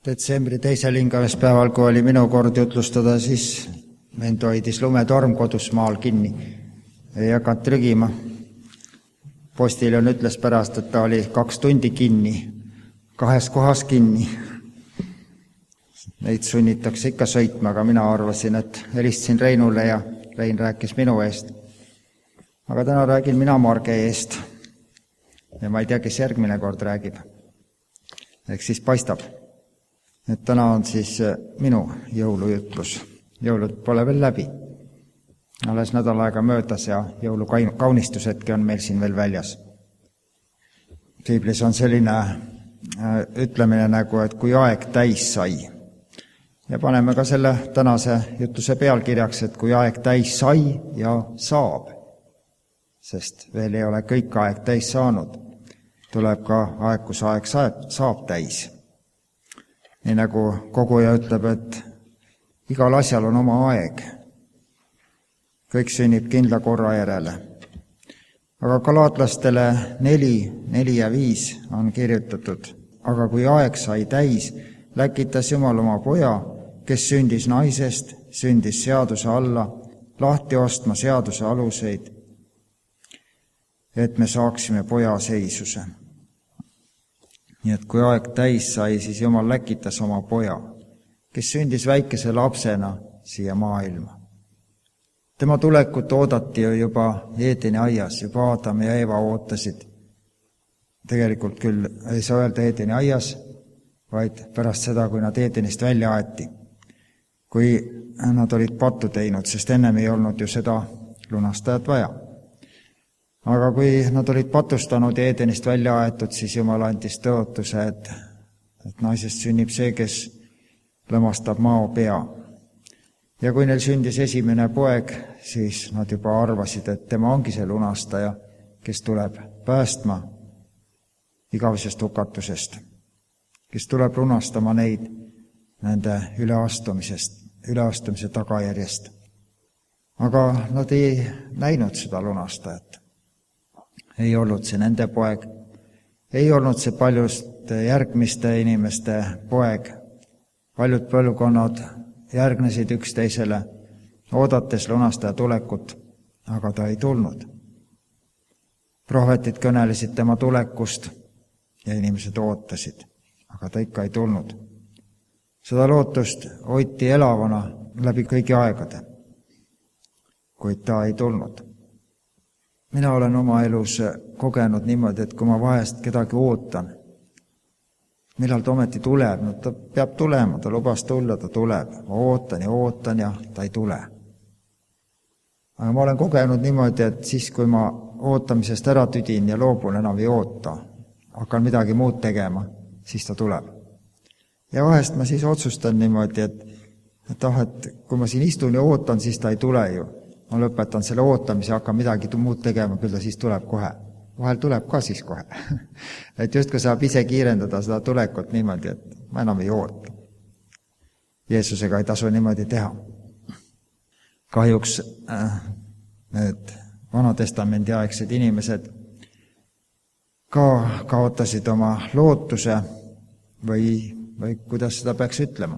Detsembri 2. hingamispäeval, kui oli minu kord jutlustada, siis mind hoidis lumetorm kodus maal kinni. Ei hakanud trügima. Postiljon ütles pärast, et ta oli 2 tundi kinni, 2 kohas kinni. Neid sunnitakse ikka sõitma, aga mina arvasin, et helistasin Reinule ja Rein rääkis minu eest. Aga täna räägin mina Marge eest. Ja ma ei tea, kes järgmine kord räägib. Ehk siis paistab, et täna on siis minu jõulujutlus. Jõulud pole veel läbi. Alles nädal aega möödas ja jõulukaunistushetki on meil siin veel väljas. Piiblis on selline ütlemine nagu, et kui aeg täis sai. Ja paneme ka selle tänase jutluse pealkirjaks, et kui aeg täis sai ja saab. Sest veel ei ole kõik aeg täis saanud. Tuleb ka aeg, kus aeg saab täis. Nii nagu koguja ütleb, et igal asjal on oma aeg. Kõik sünnib kindla korra järele. Aga Galaatlastele 4 ja 5 on kirjutatud. Aga kui aeg sai täis, läkitas Jumal oma poja, kes sündis naisest, sündis seaduse alla, lahti ostma seaduse aluseid, et me saaksime poja seisuse. Nii et kui aeg täis sai, siis Jumal läkitas oma poja, kes sündis väikese lapsena siia maailma. Tema tulekut oodati ju juba Eedeni aias, juba Adam ja Eeva ootasid. Tegelikult küll ei saa öelda Eedeni aias, vaid pärast seda, kui nad Eedenist välja aeti. Kui nad olid pattu teinud, sest ennem ei olnud ju seda lunastajat vaja. Aga kui nad olid patustanud ja Eedenist välja aetud, siis Jumal andis tõotuse, et naisest sünnib see, kes lõmastab mao pea. Ja kui neil sündis esimene poeg, siis nad juba arvasid, et tema ongi see lunastaja, kes tuleb päästma igavesest hukatusest, kes tuleb lunastama neid nende üleastumise tagajärjest. Aga nad ei näinud seda lunastajat. Ei olnud see nende poeg, ei olnud see paljuste järgmiste inimeste poeg. Paljud põlvkonnad järgnesid üksteisele, oodates lunastaja tulekut, aga ta ei tulnud. Prohvetid kõnelesid tema tulekust ja inimesed ootasid, aga ta ikka ei tulnud. Seda lootust hoiti elavana läbi kõigi aegade, kuid ta ei tulnud. Mina olen oma elus kogenud niimoodi, et kui ma vahest kedagi ootan, millal ta ometi tuleb, no ta peab tulema, ta lubas tulla, ta tuleb. Ma ootan ja ta ei tule. Aga ma olen kogenud niimoodi, et siis kui ma ootamisest ära tüdin ja loobun enam ei oota, hakkan midagi muud tegema, siis ta tuleb. Ja vahest ma siis otsustan niimoodi, et kui ma siin istun ja ootan, siis ta ei tule ju. Ma lõpetan selle ootamise ja hakkan midagi muud tegema, küll ta siis tuleb kohe. Vahel tuleb ka siis kohe. Et just kui saab ise kiirendada seda tulekut niimoodi, et ma enam ei oota. Jeesusega ei tasu niimoodi teha. Kahjuks need Vanatestamendi aegsed inimesed ka kaotasid oma lootuse või kuidas seda peaks ütlema.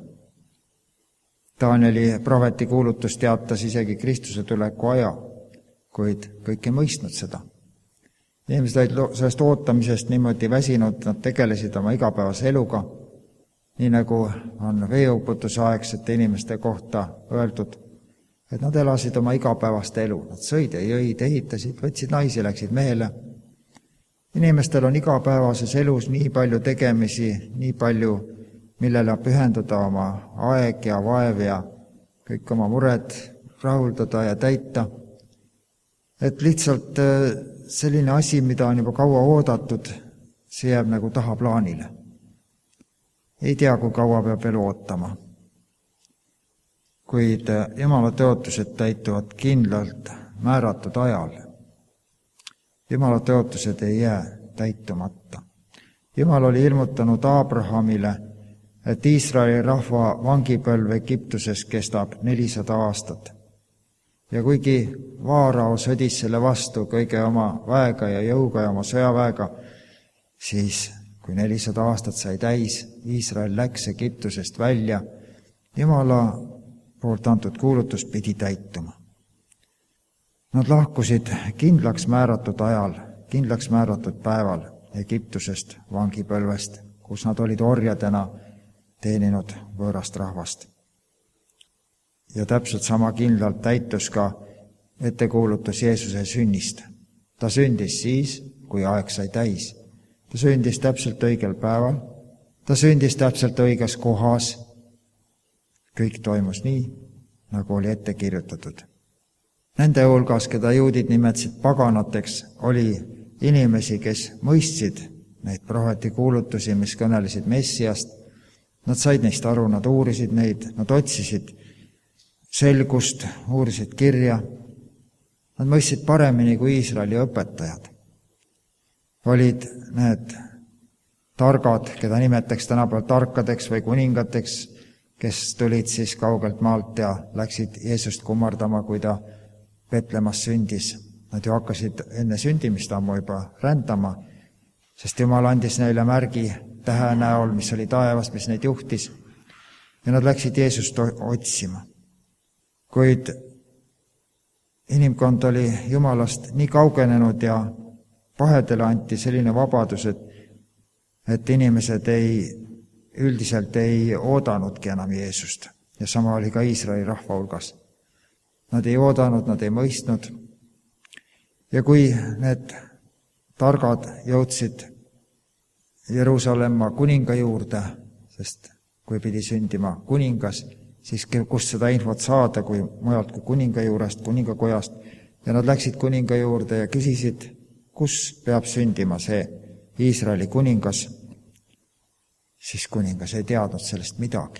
Danieli prohveti kuulutus teatas isegi Kristuse tuleku aja, kuid kõik ei mõistnud seda. Inimesed olid sellest ootamisest niimoodi väsinud, nad tegelesid oma igapäevase eluga, nii nagu on veeuputusaegsete inimeste kohta öeldud, et nad elasid oma igapäevast elu. Nad sõid ja jõid, ehitasid, võtsid naisi, läksid mehele. Inimestel on igapäevases elus nii palju tegemisi, nii palju millele pühendada oma aeg ja vaev ja kõik oma mured rahuldada ja täita. Et lihtsalt selline asi, mida on juba kaua oodatud, see jääb nagu tahaplaanile. Ei tea, kui kaua peab veel ootama. Kuid Jumala tõotused täituvad kindlalt määratud ajal. Jumala tõotused ei jää täitumata. Jumal oli ilmutanud Abrahamile, et Iisraeli rahva vangipõlv Egiptuses kestab 400 aastat. Ja kuigi Vaarao sõdis selle vastu kõige oma väega ja jõuga ja oma sõjaväega, siis kui 400 aastat sai täis, Iisrael läks Egiptusest välja, Jumala poolt antud kuulutus pidi täituma. Nad lahkusid kindlaks määratud ajal, kindlaks määratud päeval Egiptusest vangipõlvest, kus nad olid orjadena teeninud võõrast rahvast. Ja täpselt sama kindlalt täitus ka ettekuulutus Jeesuse sünnist. Ta sündis siis, kui aeg sai täis. Ta sündis täpselt õigel päeval, ta sündis täpselt õiges kohas. Kõik toimus nii, nagu oli ette kirjutatud. Nende hulgas, keda juudid nimetasid paganateks, oli inimesi, kes mõistsid neid prohveti kuulutusi, mis kõnelesid Messiast. Nad said neist aru, nad uurisid neid, nad otsisid selgust, uurisid kirja. Nad mõistsid paremini kui Iisraeli õpetajad. Olid need targad, keda nimetaks tänapäeval tarkadeks või kuningateks, kes tulid siis kaugelt maalt ja läksid Jeesust kummardama, kui ta Petlemas sündis. Nad ju hakkasid enne sündimist ammu juba rändama, sest Jumal andis neile märgi tähe näol, mis oli taevas, mis neid juhtis, ja nad läksid Jeesust otsima. Kuid inimkond oli Jumalast nii kaugenenud ja pahedele anti selline vabadus, et inimesed üldiselt ei oodanudki enam Jeesust. Ja sama oli ka Iisraeli rahva hulgas. Nad ei oodanud, nad ei mõistnud. Ja kui need targad jõudsid Jeruusalemma kuninga juurde, sest kui pidi sündima kuningas, siis kust seda infot saada, kui mujalt kui kuninga juurest, kuningakojast, ja nad läksid kuninga juurde ja küsisid, kus peab sündima see Iisraeli kuningas, siis kuningas ei teadnud sellest midagi.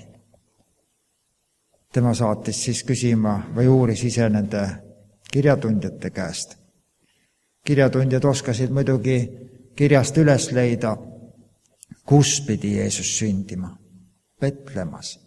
Tema saatis siis küsima või uuris ise nende kirjatundjate käest. Kirjatundjad oskasid muidugi kirjast üles leida, kus pidi Jeesus sündima, Petlemas.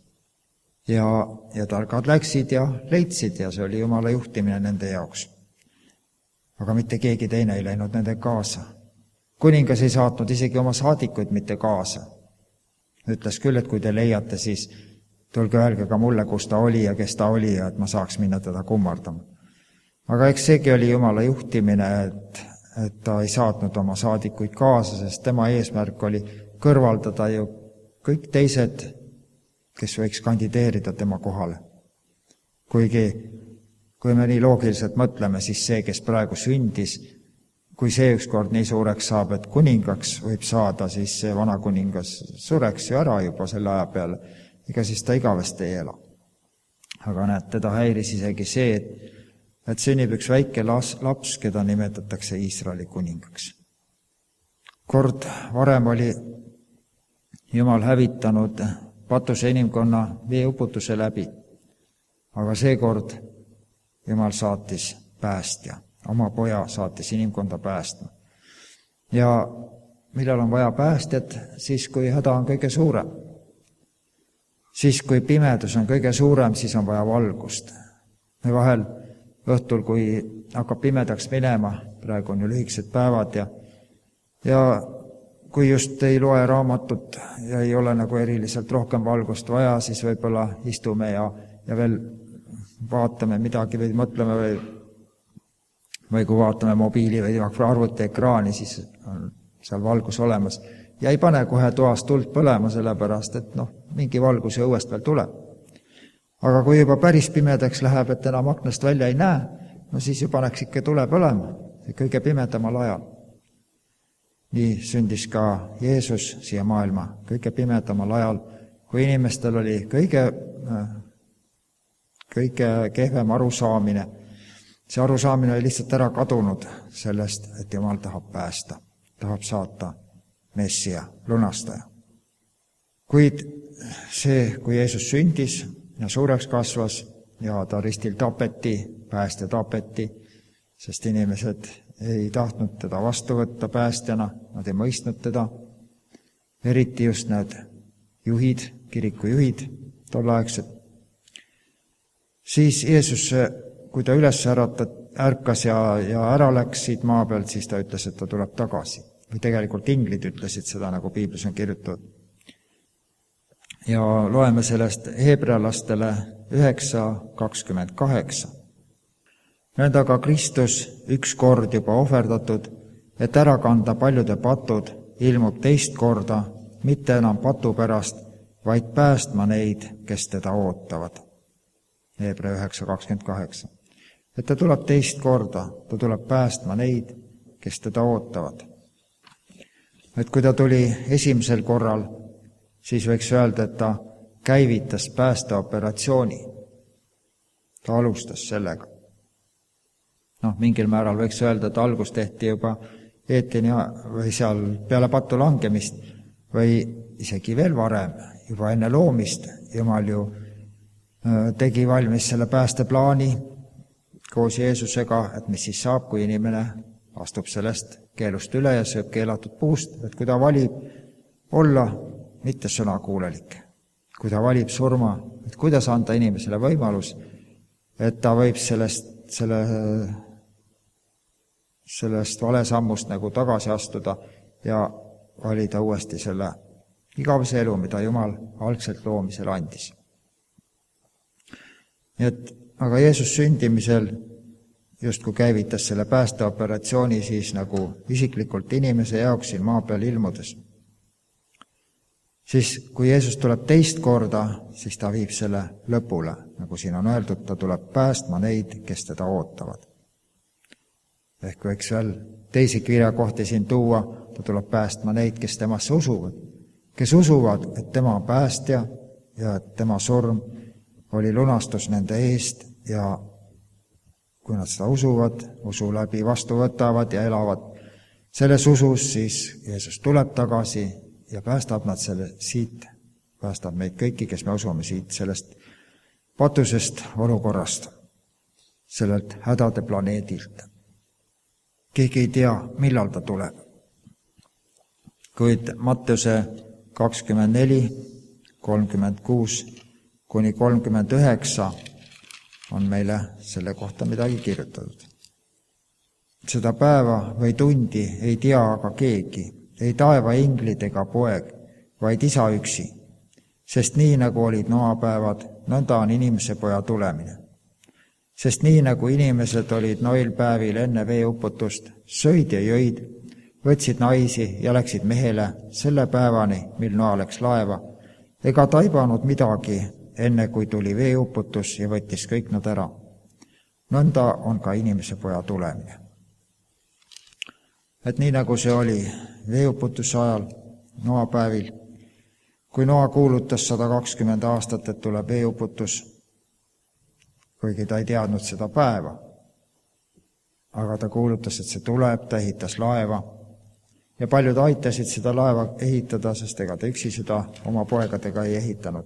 Ja targad läksid ja leidsid ja see oli Jumala juhtimine nende jaoks. Aga mitte keegi teine ei läinud nende kaasa. Kuningas ei saatnud isegi oma saadikuid mitte kaasa. Ütles küll, et kui te leiate, siis tulge öelge ka mulle, kus ta oli ja kes ta oli ja et ma saaks minna teda kummardama. Aga eks seegi oli Jumala juhtimine, et ta ei saatnud oma saadikuid kaasa, sest tema eesmärk oli kõrvaldada ju kõik teised, kes võiks kandideerida tema kohale. Kuigi, kui me nii loogiliselt mõtleme, siis see, kes praegu sündis, kui see ükskord nii suureks saab, et kuningaks võib saada, siis see vana kuningas sureks ju ära juba selle aja peale. Ega siis ta igavesti ei ela. Aga näed, teda häiris isegi see, et sünnib üks väike laps, keda nimetatakse Iisraeli kuningaks. Kord varem oli Jumal hävitanud patuse inimkonna veeuputuse läbi, aga seekord Jumal saatis päästja, oma poja saatis inimkonda päästma. Ja millal on vaja päästjat? Siis, kui häda on kõige suurem. Siis, kui pimedus on kõige suurem, siis on vaja valgust. Me vahel õhtul, kui hakkab pimedaks minema, praegu on ju lühikesed päevad ja kui just ei loe raamatut ja ei ole nagu eriliselt rohkem valgust vaja, siis võib-olla istume ja veel vaatame midagi või mõtleme või kui vaatame mobiili või arvuti ekraani, siis on seal valgus olemas. Ja ei pane kohe toas tuld põlema, sellepärast, et mingi valgus ja õuest veel tuleb. Aga kui juba päris pimedaks läheb, et enam aknast välja ei näe, siis ju paneks ikka tule põlema, kõige pimedamal ajal. Nii sündis ka Jeesus siia maailma kõige pimedamal ajal, kui inimestel oli kõige kehvem arusaamine. See arusaamine oli lihtsalt ära kadunud sellest, et Jumal tahab päästa, tahab saata Messia, lunastaja. Kuid see, kui Jeesus sündis ja suureks kasvas ja ta ristil tapeti, päästja tapeti, sest inimesed ei tahtnud teda vastu võtta päästjana, nad ei mõistnud teda, eriti just need juhid, kirikujuhid tolleaegsed. Siis Jeesus, kui ta üles ärkas ja ära läks siit maa pealt, siis ta ütles, et ta tuleb tagasi. või tegelikult inglid ütlesid seda, nagu piiblis on kirjutatud. Ja loeme sellest Hebrealastele 9:28. Nõnda ka Kristus üks kord juba ohverdatud, et ära kanda paljude patud, ilmub teist korda, mitte enam patu pärast, vaid päästma neid, kes teda ootavad. Hebra 9:28. Et ta tuleb teist korda, ta tuleb päästma neid, kes teda ootavad. Et kui ta tuli esimesel korral, siis võiks öelda, et ta käivitas päästeoperatsiooni. Ta alustas sellega. Mingil määral võiks öelda, et algus tehti juba Eeteni või seal peale patu langemist või isegi veel varem, juba enne loomist. Jumal ju tegi valmis selle päästeplaani koos Jeesusega, et mis siis saab, kui inimene astub sellest keelust üle ja sööb keelatud puust, et kui ta valib olla mitte sõnakuulelik, kui ta valib surma, et kuidas anda inimesele võimalus, et ta võib sellest valesammust nagu tagasi astuda ja valida uuesti selle igavese elu, mida Jumal algselt loomisel andis. Aga Jeesus sündimisel justkui käivitas selle päästeoperatsiooni siis nagu isiklikult inimese jaoks siin maa peal ilmudes. Siis kui Jeesus tuleb teist korda, siis ta viib selle lõpule, nagu siin on öeldud, ta tuleb päästma neid, kes teda ootavad. Ehk võiks veel teisi kirjakohti siin tuua, ta tuleb päästma neid, kes temasse usuvad, kes usuvad, et tema on päästja ja et tema surm oli lunastus nende eest ja kui nad seda usuvad, usu läbi vastu võtavad ja elavad selles usus, siis Jeesus tuleb tagasi ja päästab nad siit, päästab meid kõiki, kes me usume siit sellest patusest olukorrast, sellelt hädade planeedilt. Keegi ei tea, millal ta tuleb. Kuid Matteuse 24, 36-39 on meile selle kohta midagi kirjutatud. Seda päeva või tundi ei tea aga keegi, ei taeva inglid ega poeg, vaid Isa üksi. Sest nii nagu olid Noa päevad, nõnda on inimese poja tulemine. Sest nii nagu inimesed olid noil päevil enne veeuputust, söid ja jõid, võtsid naisi ja läksid mehele selle päevani, mil Noa läks laeva, ega taibanud midagi, enne kui tuli veeuputus ja võttis kõik nad ära. Nõnda on ka inimese poja tulemine. Et nii nagu see oli veeuputuse ajal, Noa päevil, kui Noa kuulutas 120 aastat, et tuleb veeuputus, kuigi ta ei teadnud seda päeva, aga ta kuulutas, et see tuleb, ta ehitas laeva ja paljud aitasid seda laeva ehitada, sest ega ta üksi seda oma poegadega ei ehitanud.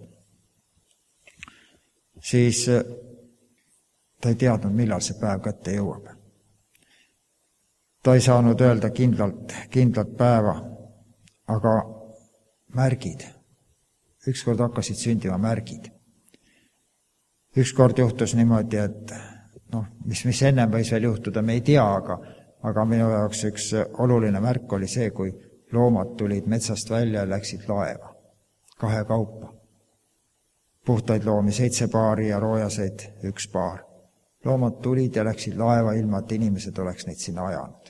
Siis ta ei teadnud, millal see päev kätte jõuab. Ta ei saanud öelda kindlalt päeva, aga märgid. Ükskord hakkasid sündima märgid. Ükskord juhtus niimoodi, et mis ennem võis veel juhtuda, me ei tea, aga minu jaoks üks oluline märk oli see, kui loomad tulid metsast välja ja läksid laeva, 2 kaupa. Puhtaid loomi 7 paari ja roojaseid 1 paar. Loomad tulid ja läksid laeva ilma, et inimesed oleks neid sinna ajanud.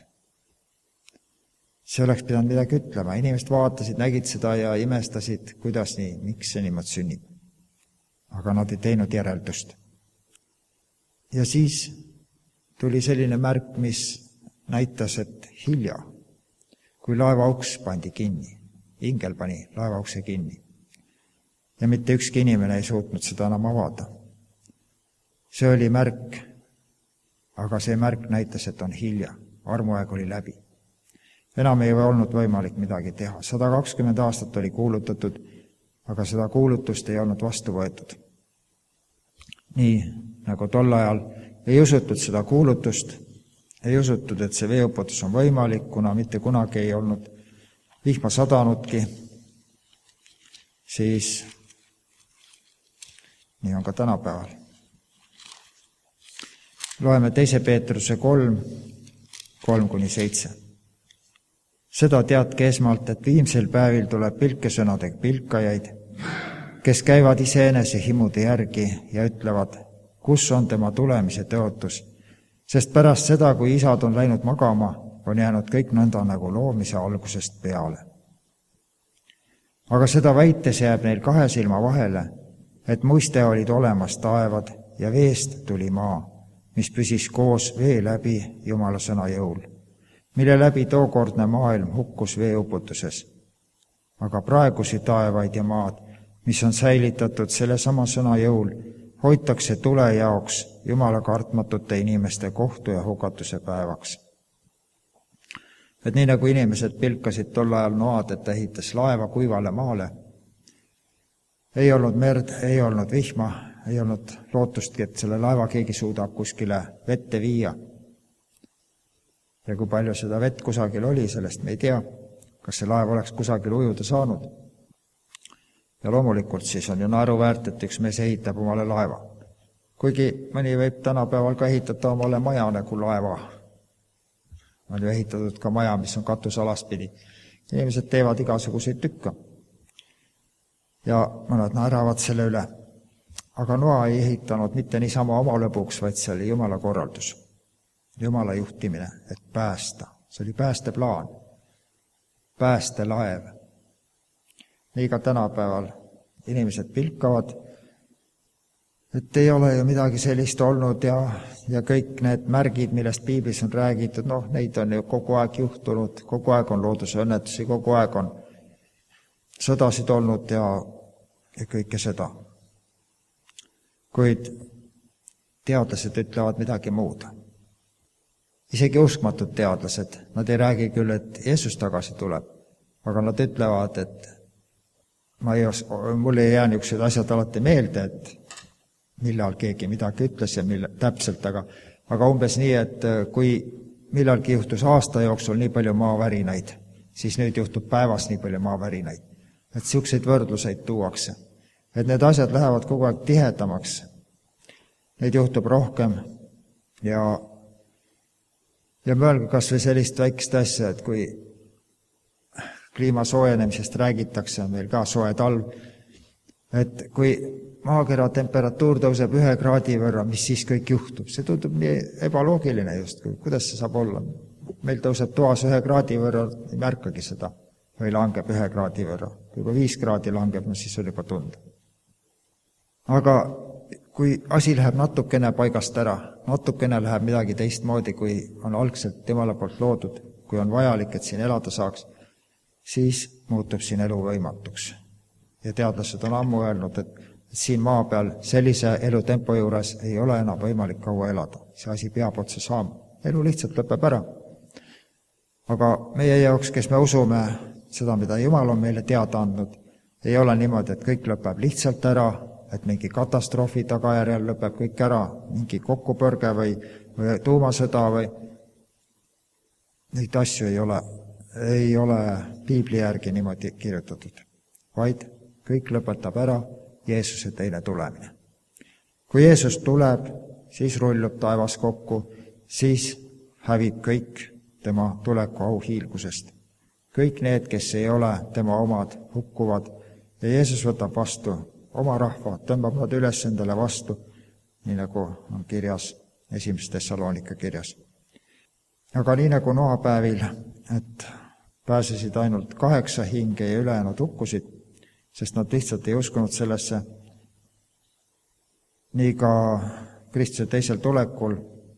See oleks pidanud midagi ütlema. Inimesed vaatasid, nägid seda ja imestasid, kuidas nii, miks see niimoodi sünnib. Aga nad ei teinud järeldust. Ja siis tuli selline märk, mis näitas, et hilja, kui laevauks pandi kinni, ingel pani laevaukse kinni. Ja mitte ükski inimene ei suutnud seda enam avada. See oli märk, aga see märk näitas, et on hilja, armuaeg oli läbi. Enam ei olnud võimalik midagi teha. 120 aastat oli kuulutatud, aga seda kuulutust ei olnud vastu võetud. Nii nagu tol ajal ei usutud seda kuulutust, ei usutud, et see veeuputus on võimalik, kuna mitte kunagi ei olnud vihma sadanudki, siis nii on ka tänapäeval. Loeme 2. Peetruse 3:3-7. Seda teadke esmalt, et viimsel päevil tuleb pilkesõnadega pilkajaid, kes käivad iseenese himude järgi ja ütlevad, kus on tema tulemise tõotus, sest pärast seda, kui isad on läinud magama, on jäänud kõik nõnda nagu loomise algusest peale. Aga seda väites jääb neil kahe silma vahele, et muiste olid olemas taevad ja veest tuli maa, mis püsis koos vee läbi Jumala sõna jõul, mille läbi tookordne maailm hukkus veeuputuses. Aga praegusi taevaid ja maad, mis on säilitatud selle sama sõna jõul, hoitakse tule jaoks Jumala kartmatute inimeste kohtu ja hukatuse päevaks. Et nii nagu inimesed pilkasid tol ajal Noad, et ta ehitas laeva kuivale maale, ei olnud merd, ei olnud vihma, ei olnud lootustki, et selle laeva keegi suudab kuskile vette viia. Ja kui palju seda vett kusagil oli, sellest me ei tea, kas see laev oleks kusagil ujuda saanud. Ja loomulikult siis on ju naeruväärt, et üks mees ehitab omale laeva. Kuigi mõni võib tänapäeval ka ehitada omale maja nagu laeva. On ju ehitatud ka maja, mis on katusalaspidi. Inimesed teevad igasuguseid tükka. Ja mõned naeravad selle üle. Aga Noa ei ehitanud mitte niisama oma lõbuks, vaid see oli Jumala korraldus. Jumala juhtimine, et päästa. See oli päästeplaan. Päästelaev. Nii ka tänapäeval inimesed pilkavad, et ei ole ju midagi sellist olnud ja kõik need märgid, millest piiblis on räägitud, neid on ju kogu aeg juhtunud, kogu aeg on loodusõnnetusi, kogu aeg on sõdasid olnud ja kõike seda. Kuid teadlased ütlevad midagi muud. Isegi uskmatud teadlased, nad ei räägi küll, et Jeesus tagasi tuleb, aga nad ütlevad, et mul ei jää niisugused asjad alati meelde, et millal keegi midagi ütles ja täpselt, aga umbes nii, et kui millalgi juhtus aasta jooksul nii palju maavärinaid, siis nüüd juhtub päevas nii palju maavärinaid. Et siukseid võrdluseid tuuakse. Et need asjad lähevad kogu aeg tihedamaks. Neid juhtub rohkem ja mõelge kas või sellist väikest asja, et kui kliima soojenemisest räägitakse, meil ka soe talv, et kui maakera temperatuur tõuseb 1 kraadi võrra, mis siis kõik juhtub? See tundub nii ebaloogiline just, kuidas see saab olla. Meil tõuseb toas 1 kraadi võrra, ei märkagi seda, või langeb 1 kraadi võrra. Kui 5 kraadi langeb, siis on juba tunda. Aga kui asi läheb natukene paigast ära, natukene läheb midagi teistmoodi, kui on algselt Jumala poolt loodud, kui on vajalik, et siin elada saaks, siis muutub siin elu võimatuks. Ja teadlased on ammu öelnud, et siin maa peal sellise elutempo juures ei ole enam võimalik kaua elada. See asi peab otsa saama. Elu lihtsalt lõpeb ära. Aga meie jaoks, kes me usume seda, mida Jumal on meile teada andnud, ei ole niimoodi, et kõik lõpeb lihtsalt ära, et mingi katastroofi tagajärjel lõpeb kõik ära, mingi kokkupõrge või tuumasõda või neid asju ei ole piibli järgi niimoodi kirjutatud, vaid kõik lõpetab ära Jeesuse teine tulemine. Kui Jeesus tuleb, siis rullub taevas kokku, siis hävib kõik tema tuleku auhiilgusest. Kõik need, kes ei ole tema omad, hukkuvad ja Jeesus võtab vastu oma rahva, tõmbab nad üles endale vastu, nii nagu on kirjas 1. Thessalonika kirjas. Aga nii nagu Noa päevil, et pääsesid ainult 8 hinge ja ülejäänud hukkusid, sest nad lihtsalt ei uskunud sellesse. Nii ka Kristuse teisel tulekul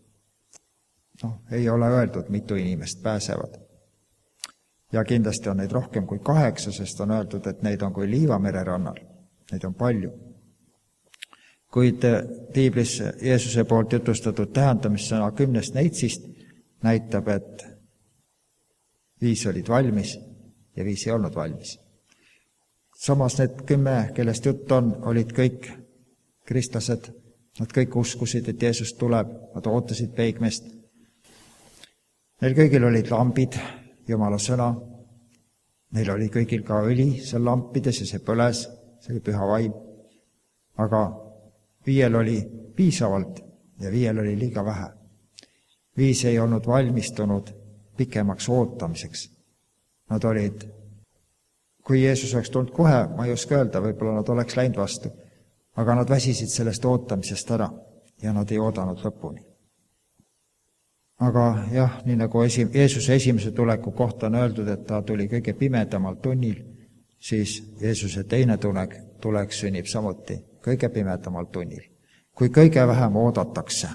ei ole öeldud, mitu inimest pääsevad. Ja kindlasti on neid rohkem kui 8, sest on öeldud, et neid on kui Liivamere rannal. Neid on palju. Kuid piiblis Jeesuse poolt jutustatud tähendamissõna 10 neitsist näitab, et 5 olid valmis ja 5 ei olnud valmis. Samas need 10, kellest jutt on, olid kõik kristlased. Nad kõik uskusid, et Jeesus tuleb, nad ootasid peigmest. Neil kõigil olid lambid, Jumala sõna. Neil oli kõigil ka õli seal lampides ja see põles, see oli püha vaim. Aga 5 oli piisavalt ja 5 oli liiga vähe. 5 ei olnud valmistunud pikemaks ootamiseks. Nad olid, kui Jeesus oleks tulnud kohe, ma ei oska öelda, võib-olla nad oleks läinud vastu, aga nad väsisid sellest ootamisest ära ja nad ei oodanud lõpuni. Aga jah, nii nagu Jeesuse esimese tuleku kohta on öeldud, et ta tuli kõige pimedamal tunnil, siis Jeesuse teine tulek sünnib samuti kõige pimedamal tunnil, kui kõige vähem oodatakse.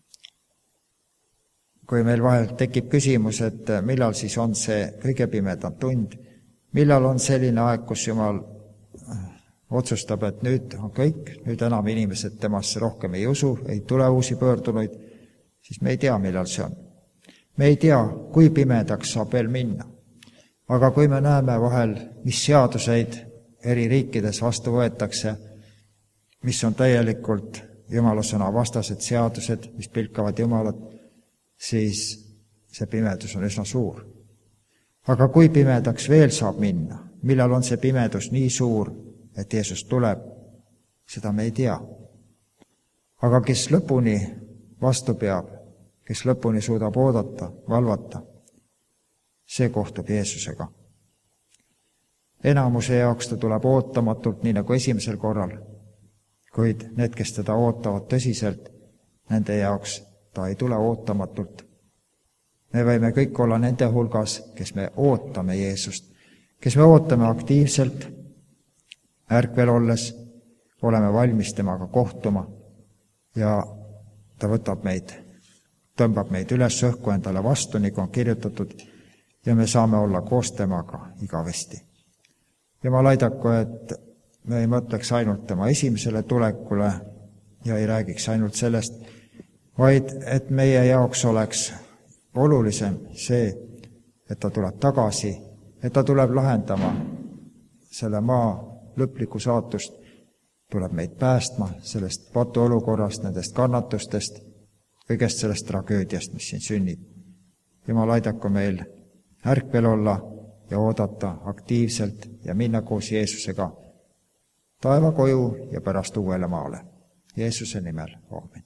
Kui meil vahel tekib küsimus, et millal siis on see kõige pimedam tund, millal on selline aeg, kus Jumal otsustab, et nüüd on kõik, nüüd enam inimesed temasse rohkem ei usu, ei tule uusi pöördunuid, siis me ei tea, millal see on. Me ei tea, kui pimedaks saab veel minna. Aga kui me näeme vahel, mis seaduseid eri riikides vastu võetakse, mis on täielikult Jumala sõna vastased seadused, mis pilkavad Jumalat, siis see pimedus on üsna suur. Aga kui pimedaks veel saab minna, millal on see pimedus nii suur, et Jeesus tuleb, seda me ei tea. Aga kes lõpuni vastu peab, kes lõpuni suudab oodata, valvata, see kohtub Jeesusega. Enamuse jaoks ta tuleb ootamatult, nii nagu esimesel korral, kuid need, kes teda ootavad tõsiselt, nende jaoks ta ei tule ootamatult. Me võime kõik olla nende hulgas, kes me ootame Jeesust, kes me ootame aktiivselt, ärkvel olles, oleme valmis temaga kohtuma ja ta võtab meid, tõmbab meid üles õhku endale vastu, nagu on kirjutatud, ja me saame olla koos temaga igavesti. Jumal aidaku, et me ei mõtleks ainult tema esimesele tulekule ja ei räägiks ainult sellest, vaid et meie jaoks oleks olulisem see, et ta tuleb tagasi, et ta tuleb lahendama selle maa lõplikku saatust, tuleb meid päästma sellest patuolukorrast, nendest kannatustest, kõigest sellest tragöödiast, mis siin sünnib. Jumal aidaku meil ärkvel olla ja oodata aktiivselt ja minna koos Jeesusega taeva koju ja pärast uuele maale. Jeesuse nimel, aamen.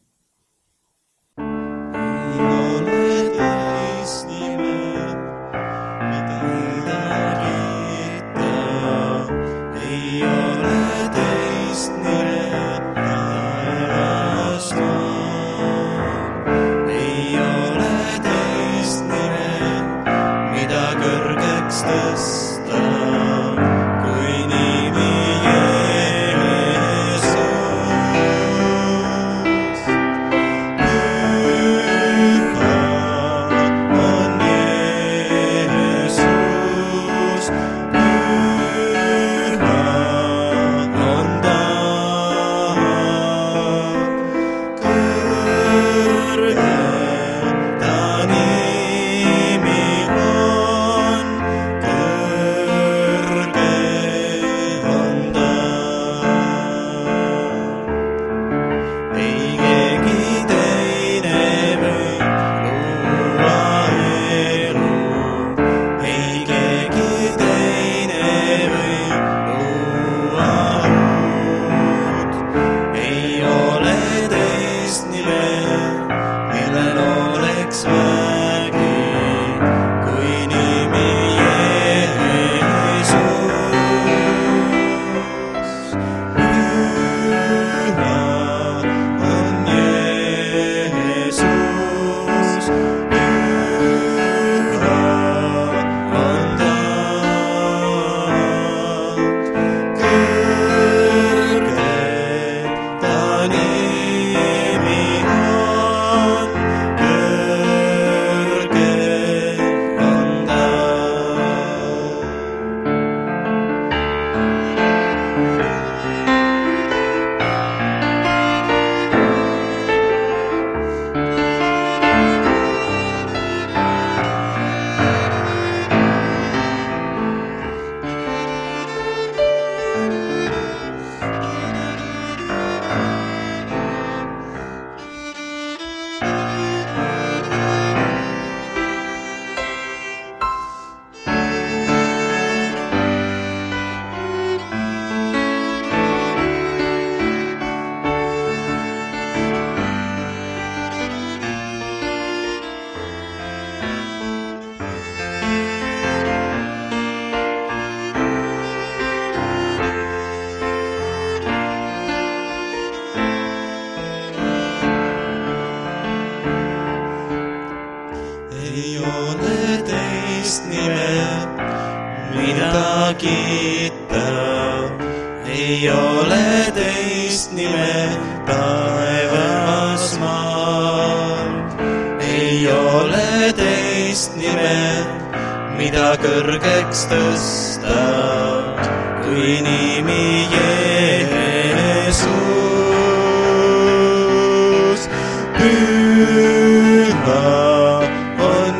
ole teist nime taevas maal. Ei ole teist nime, mida kõrgeks tõsta, kui nimi Jeesus. Püha on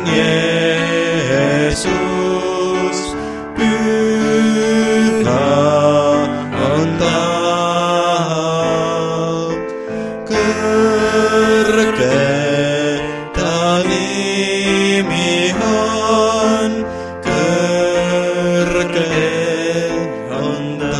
Jeesus, püha on ta. Kõrge ta nimi on, kõrge on ta.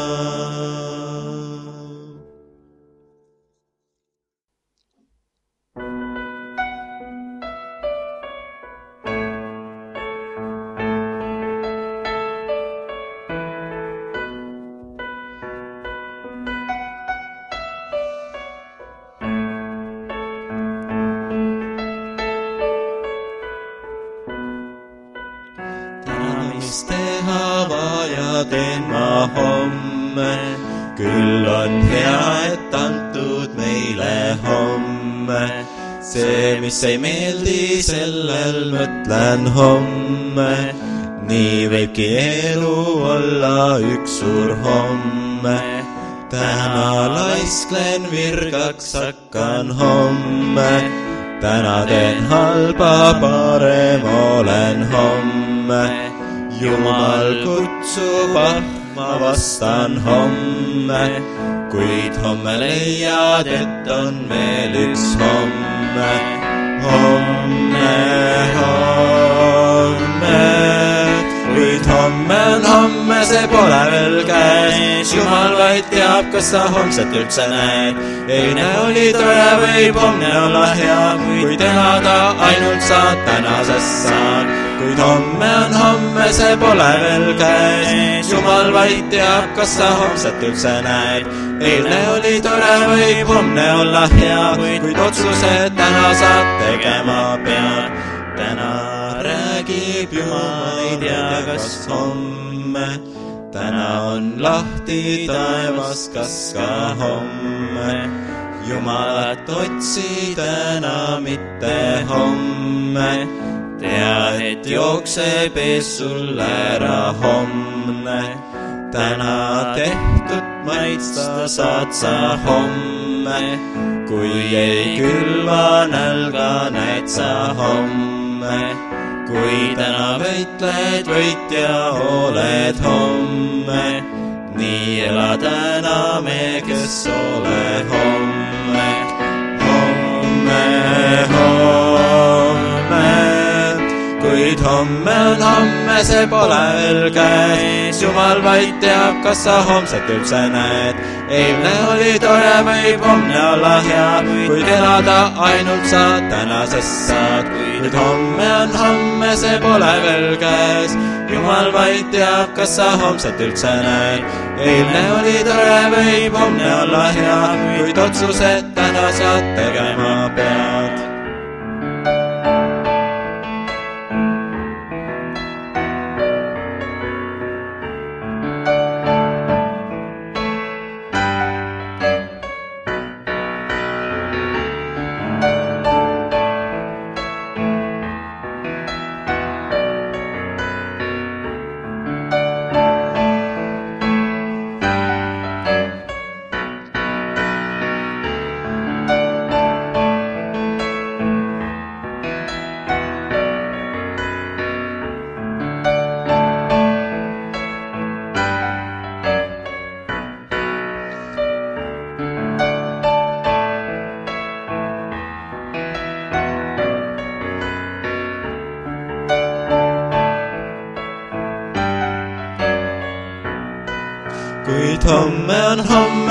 Mis teha vaja teen ma homme, küll on hea, et antud meile homme. See, mis ei meeldi, sellel mõtlen homme. Nii võibki elu olla üks suur homme. Täna laisklen, virkaks hakkan homme. Täna teen halba, parem olen homme. Jumal kutsub, ma vastan homme, kuid homme leiad, et on veel üks homme. Homme, homme, kuid homme on homme, see pole veel käes. Jumal vaid teab, kas sa homset üldse näed. Eile oli tore, võib homne olla hea, kuid elada ainult saad tänasest saad. Kuid homme on homme, see pole veel käes. Jumal vaid teab, kas sa homset üldse näed. Eile oli tore, võib homne olla hea, kuid otsused täna saad tegema pead. Täna räägib Jumal, ei tea, kas homme. Täna on lahti taevas, kas ka homme. Jumalat otsi täna, mitte homme. Tea, et jookseb ees sul ära homne. Täna tehtud maitsta saad sa homme. Kui ei külva nälga, näed sa homme. Kui täna võitled, võitja oled homme. Nii ela täna me, kes ole homme. Homme, homme, kuid homme on homme, see pole veel käes. Jumal vaid teab, kas sa homset üldse näed. Eile oli tore, võib homne olla hea, kuid elada ainult saad tänasest saad. Kuid homme on homme, see pole veel käes. Jumal vaid teab, kas sa homset üldse näed. Eile oli tore, võib homne olla hea, kuid otsused täna saad tegema pead.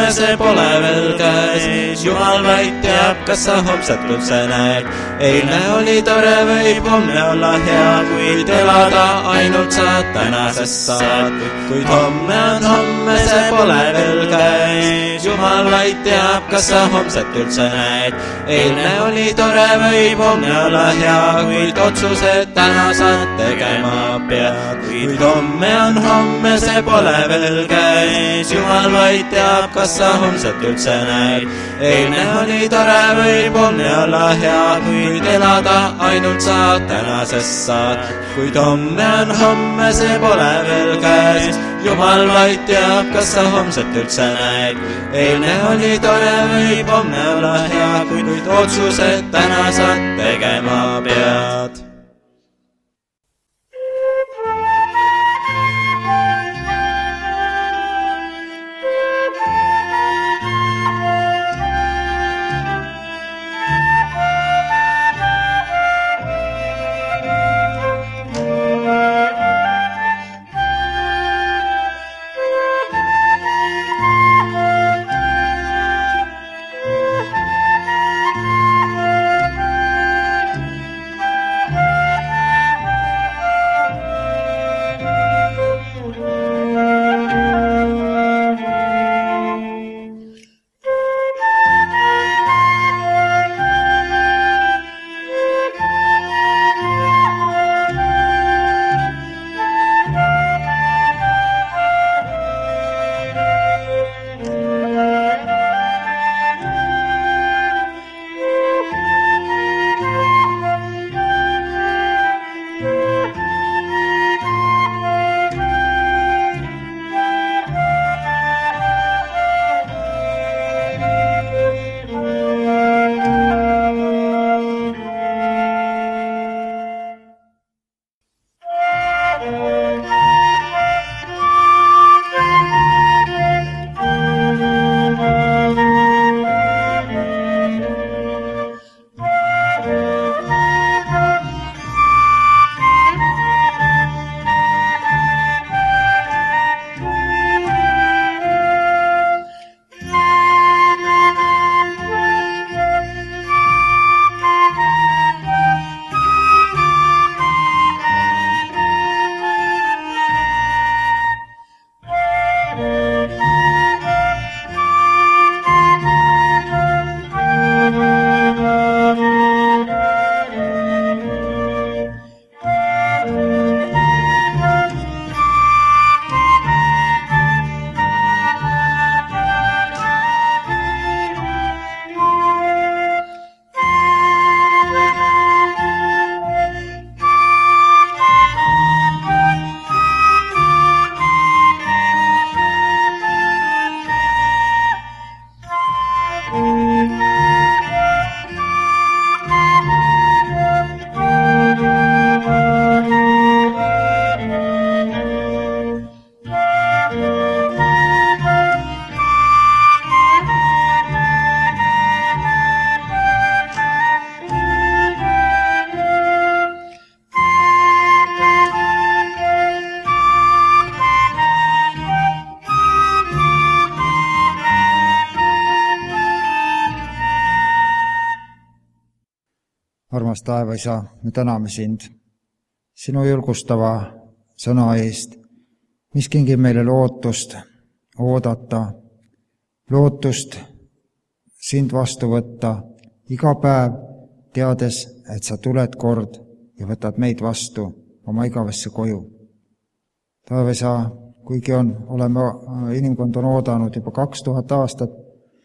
homme see pole veel käes. Jumal vaid teab, kas sa homset üldse näed. Eilne oli tore, võib homne olla hea, kuid elada ainult saad tänasest saad. Kuid homme on homme, see pole veel käes. Jumal vaid teab, kas sa homset üldse näed. Eilne oli tore, võib homne olla hea, kuid otsused täna saad tegema pead. Kuid homme on homme, see pole veel käes. Jumal vaid teab, kas sa homset üldse näed. Eilne oli tore, võib homne olla hea, kuid elada ainult saad tänasest saad. Kuid homme on homme, see pole veel käes. Jumal vaid teab, kas sa homset üldse näed. Eilne oli tore, võib homne olla hea, kuid otsused täna saad tegema pead. Armas taevaisa, me täname sind sinu julgustava sõna eest, mis kingib meile lootust oodata, lootust sind vastu võtta iga päev, teades, et sa tuled kord ja võtad meid vastu oma igavesse koju. Taevaisa, kuigi inimkond on oodanud juba 2000 aastat,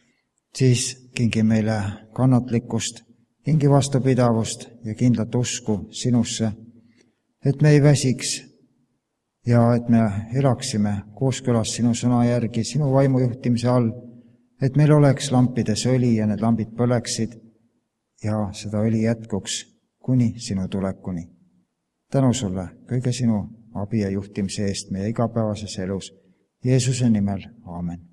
siis kingi meile kannatlikkust, kingi vastupidavust ja kindlat usku sinusse, et me ei väsiks ja et me elaksime kooskõlas sinu sõna järgi, sinu vaimu juhtimise all, et meil oleks lampides õli ja need lambid põleksid ja seda õli jätkuks kuni sinu tulekuni. Tänu sulle kõige sinu abi ja juhtimise eest meie igapäevases elus. Jeesuse nimel, aamen.